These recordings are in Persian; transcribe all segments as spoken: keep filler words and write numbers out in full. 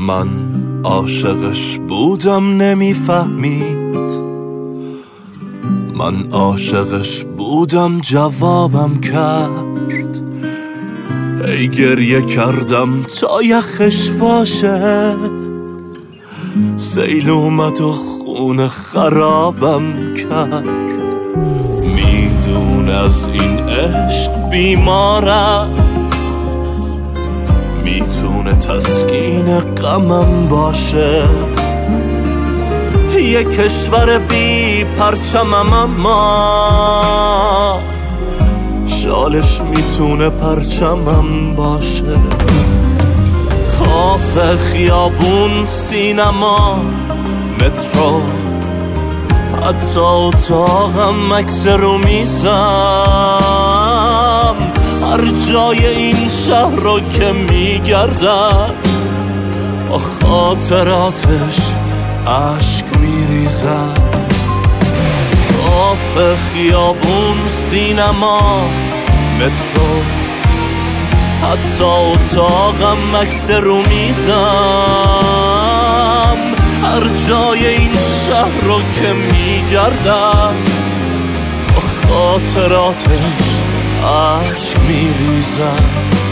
من عاشقش بودم نمیفهمید، من عاشقش بودم جوابم کرد. ای گریه کردم تا یخش واشه، سیل اومد و خون خرابم کرد. میدون از این عشق بیمارم، میتونه تسکین غمم باشه. یه کشور بی پرچمم اما شالش میتونه پرچمم باشه. کافه، خیابون، سینما، مترو، حتی اتاقم، عکس رو میزم، هر جای این شهر رو که میگردم با خاطراتش عشق میریزم. کافه، خیابون، سینما، مترو، حتی اتاقم، عکس رو میزم، هر جای این شهر رو که میگردم با خاطراتش عشق میریزم.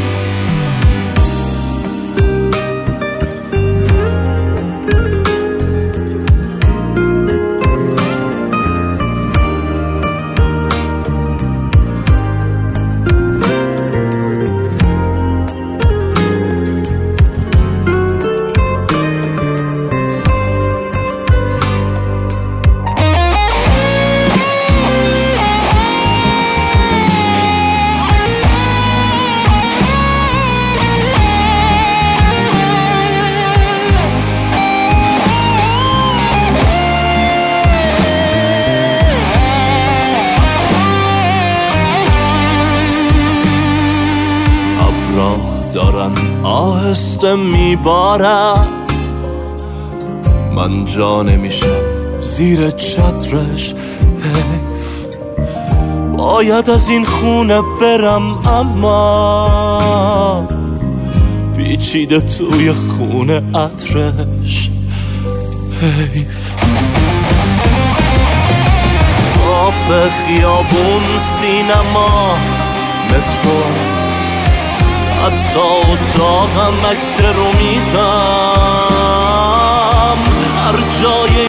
دارن آهسته میبارم، من جا نمیشم زیر چترش. حیف، باید از این خونه برم اما پیچیده توی خونه عطرش. حیف. کافه، خیابون، سینما، مترو، حتی اتاقم، عکس رو میزم، هر جای